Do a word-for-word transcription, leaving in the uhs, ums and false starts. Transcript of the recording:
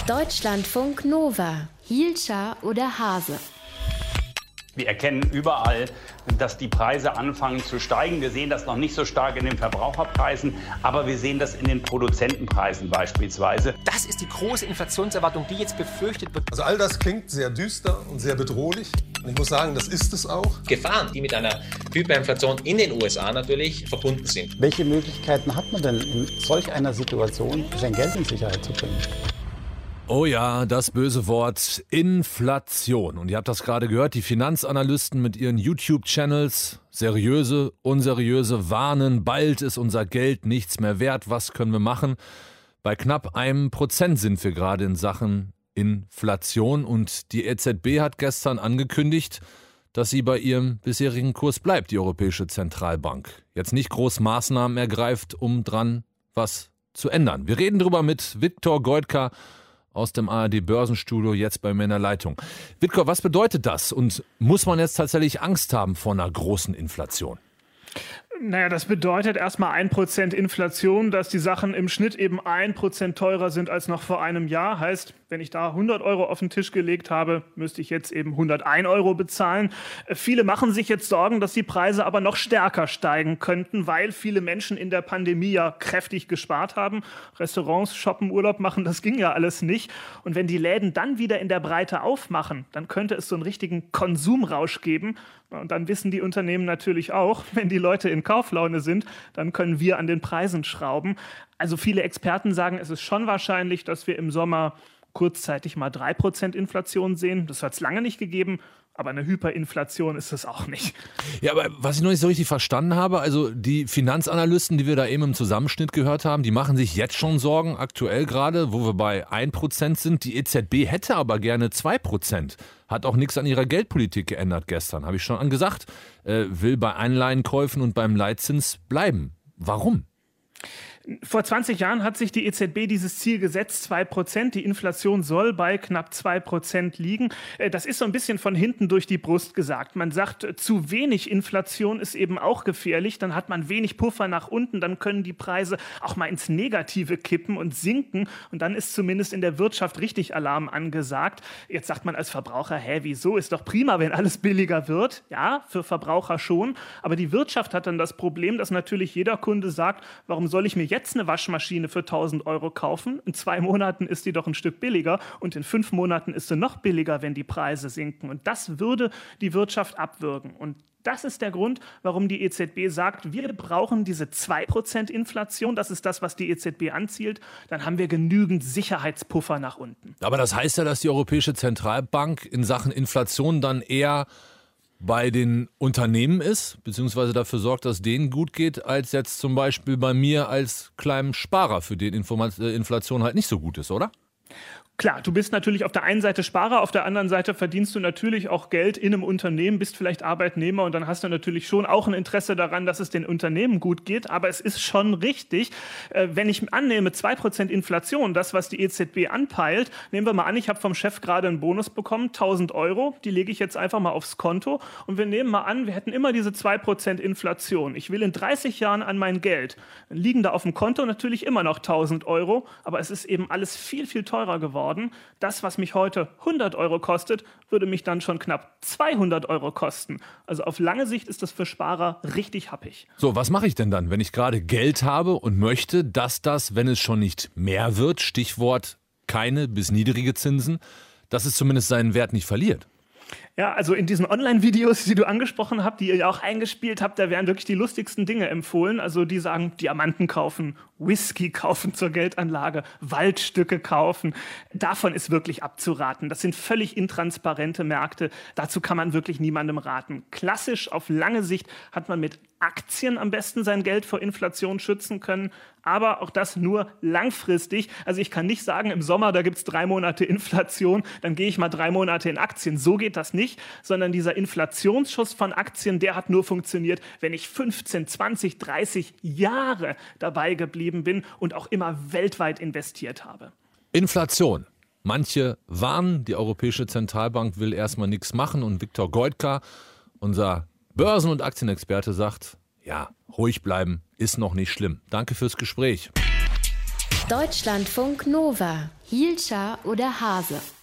Deutschlandfunk Nova. Hielscher oder Hase? Wir erkennen überall, dass die Preise anfangen zu steigen. Wir sehen das noch nicht so stark in den Verbraucherpreisen, aber wir sehen das in den Produzentenpreisen beispielsweise. Das ist die große Inflationserwartung, die jetzt befürchtet wird. Also all das klingt sehr düster und sehr bedrohlich. Und ich muss sagen, das ist es auch. Gefahren, die mit einer Hyperinflation in den U S A natürlich verbunden sind. Welche Möglichkeiten hat man denn in solch einer Situation, sein Geld in Sicherheit zu bringen? Oh ja, das böse Wort Inflation. Und ihr habt das gerade gehört, die Finanzanalysten mit ihren YouTube-Channels, seriöse, unseriöse, warnen, bald ist unser Geld nichts mehr wert, was können wir machen? Bei knapp einem Prozent sind wir gerade in Sachen Inflation und die E Z B hat gestern angekündigt, dass sie bei ihrem bisherigen Kurs bleibt, die Europäische Zentralbank. Jetzt nicht groß Maßnahmen ergreift, um dran was zu ändern. Wir reden drüber mit Viktor Goldka aus dem A R D-Börsenstudio, jetzt bei mir in der Leitung. Viktor, was bedeutet das? Und muss man jetzt tatsächlich Angst haben vor einer großen Inflation? Naja, das bedeutet erstmal ein Prozent Inflation, dass die Sachen im Schnitt eben ein Prozent teurer sind als noch vor einem Jahr. Heißt, wenn ich da hundert Euro auf den Tisch gelegt habe, müsste ich jetzt eben hundertein Euro bezahlen. Viele machen sich jetzt Sorgen, dass die Preise aber noch stärker steigen könnten, weil viele Menschen in der Pandemie ja kräftig gespart haben. Restaurants, Shoppen, Urlaub machen, das ging ja alles nicht. Und wenn die Läden dann wieder in der Breite aufmachen, dann könnte es so einen richtigen Konsumrausch geben. Und dann wissen die Unternehmen natürlich auch, wenn die Leute in Kauflaune sind, dann können wir an den Preisen schrauben. Also viele Experten sagen, es ist schon wahrscheinlich, dass wir im Sommer kurzzeitig mal drei Prozent Inflation sehen. Das hat es lange nicht gegeben, aber eine Hyperinflation ist es auch nicht. Ja, aber was ich noch nicht so richtig verstanden habe, also die Finanzanalysten, die wir da eben im Zusammenschnitt gehört haben, die machen sich jetzt schon Sorgen, aktuell gerade, wo wir bei ein Prozent sind. Die E Z B hätte aber gerne zwei Prozent. Hat auch nichts an ihrer Geldpolitik geändert gestern, habe ich schon angesagt. Äh, will bei Anleihenkäufen und beim Leitzins bleiben. Warum? Vor zwanzig Jahren hat sich die E Z B dieses Ziel gesetzt, zwei Prozent. Die Inflation soll bei knapp zwei Prozent liegen. Das ist so ein bisschen von hinten durch die Brust gesagt. Man sagt, zu wenig Inflation ist eben auch gefährlich. Dann hat man wenig Puffer nach unten. Dann können die Preise auch mal ins Negative kippen und sinken. Und dann ist zumindest in der Wirtschaft richtig Alarm angesagt. Jetzt sagt man als Verbraucher, hä, wieso? Ist doch prima, wenn alles billiger wird. Ja, für Verbraucher schon. Aber die Wirtschaft hat dann das Problem, dass natürlich jeder Kunde sagt, warum soll ich mir jetzt eine Waschmaschine für tausend Euro kaufen? In zwei Monaten ist die doch ein Stück billiger und in fünf Monaten ist sie noch billiger, wenn die Preise sinken. Und das würde die Wirtschaft abwürgen. Und das ist der Grund, warum die E Z B sagt, wir brauchen diese zwei Prozent Inflation. Das ist das, was die E Z B anzielt. Dann haben wir genügend Sicherheitspuffer nach unten. Aber das heißt ja, dass die Europäische Zentralbank in Sachen Inflation dann eher bei den Unternehmen ist, beziehungsweise dafür sorgt, dass denen gut geht, als jetzt zum Beispiel bei mir als kleinem Sparer, für den Inflation halt nicht so gut ist, oder? Klar, du bist natürlich auf der einen Seite Sparer, auf der anderen Seite verdienst du natürlich auch Geld in einem Unternehmen, bist vielleicht Arbeitnehmer und dann hast du natürlich schon auch ein Interesse daran, dass es den Unternehmen gut geht. Aber es ist schon richtig, wenn ich annehme, zwei Prozent Inflation, das, was die E Z B anpeilt, nehmen wir mal an, ich habe vom Chef gerade einen Bonus bekommen, tausend Euro, die lege ich jetzt einfach mal aufs Konto und wir nehmen mal an, wir hätten immer diese zwei Prozent Inflation. Ich will in dreißig Jahren an mein Geld. Dann liegen da auf dem Konto natürlich immer noch tausend Euro, aber es ist eben alles viel, viel teurer geworden. Das, was mich heute hundert Euro kostet, würde mich dann schon knapp zweihundert Euro kosten. Also auf lange Sicht ist das für Sparer richtig happig. So, was mache ich denn dann, wenn ich gerade Geld habe und möchte, dass das, wenn es schon nicht mehr wird, Stichwort keine bis niedrige Zinsen, dass es zumindest seinen Wert nicht verliert? Ja, also in diesen Online-Videos, die du angesprochen habt, die ihr ja auch eingespielt habt, da werden wirklich die lustigsten Dinge empfohlen. Also die sagen, Diamanten kaufen, Whisky kaufen zur Geldanlage, Waldstücke kaufen. Davon ist wirklich abzuraten. Das sind völlig intransparente Märkte. Dazu kann man wirklich niemandem raten. Klassisch auf lange Sicht hat man mit Aktien am besten sein Geld vor Inflation schützen können. Aber auch das nur langfristig. Also ich kann nicht sagen, im Sommer, da gibt es drei Monate Inflation, dann gehe ich mal drei Monate in Aktien. So geht das nicht, sondern dieser Inflationsschuss von Aktien, der hat nur funktioniert, wenn ich fünfzehn, zwanzig, dreißig Jahre dabei geblieben bin und auch immer weltweit investiert habe. Inflation. Manche warnen, die Europäische Zentralbank will erstmal nichts machen und Viktor Goldka, unser Börsen- und Aktienexperte, sagt, ja, ruhig bleiben ist noch nicht schlimm. Danke fürs Gespräch. Deutschlandfunk Nova. Hielscher oder Hase?